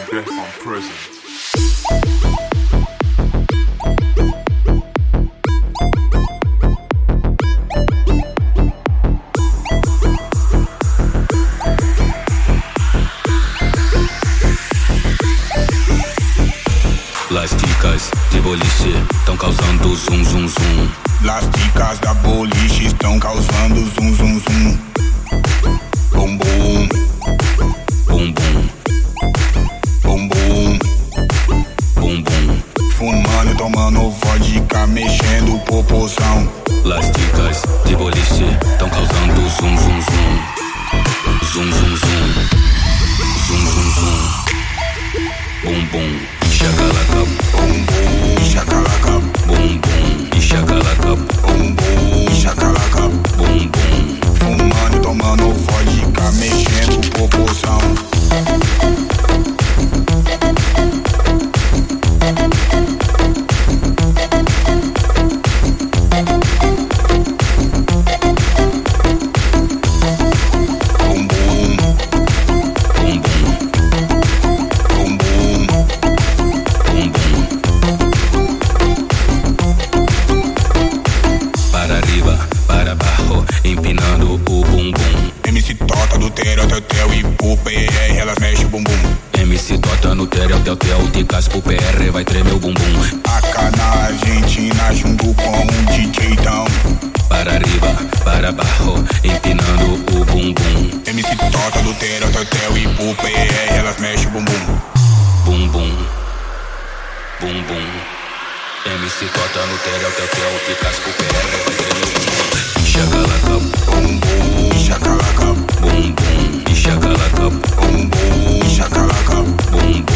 death on present. Las dicas de boliche estão causando zum zum zum. Las dicas da boliche estão causando zum zum zum. Bum bum, Bum bum, bum bum. bum bum. Fumando e tomando vodka, mexendo o popozão. Las dicas de boliche estão causando zum zum zum. Zum zum zum. Zum zum zum. Bum bum. Shakalaka. Bum bum, shakalaka. Bum bum. Shakalaka. Bum bum, shakalaka. Bum bum. Fumando e tomando vodka, mexendo o popozão. Bum bum, Bum bum. bum bum. Bum bum. Para arriba, para abajo, empinando o bumbum. MC Tota do Terotetel e pro PR, elas mexem o bumbum. MC Tota no Terel, Tel, de casa pro PR, vai tremer o bumbum. Acá na Argentina junto com um DJ Dão. Para arriba, para abajo, empinando o bumbum. MC Tota do Terotetel e pro PR, elas mexem o bumbum. Bum bum, bum bum. MC Tota no Terel, de casa pro PR, vai tremer o bumbum. Shakalaka, Bum bum, shakalaka. bum bum. Shakalaka, Bum bum, shakalaka. bum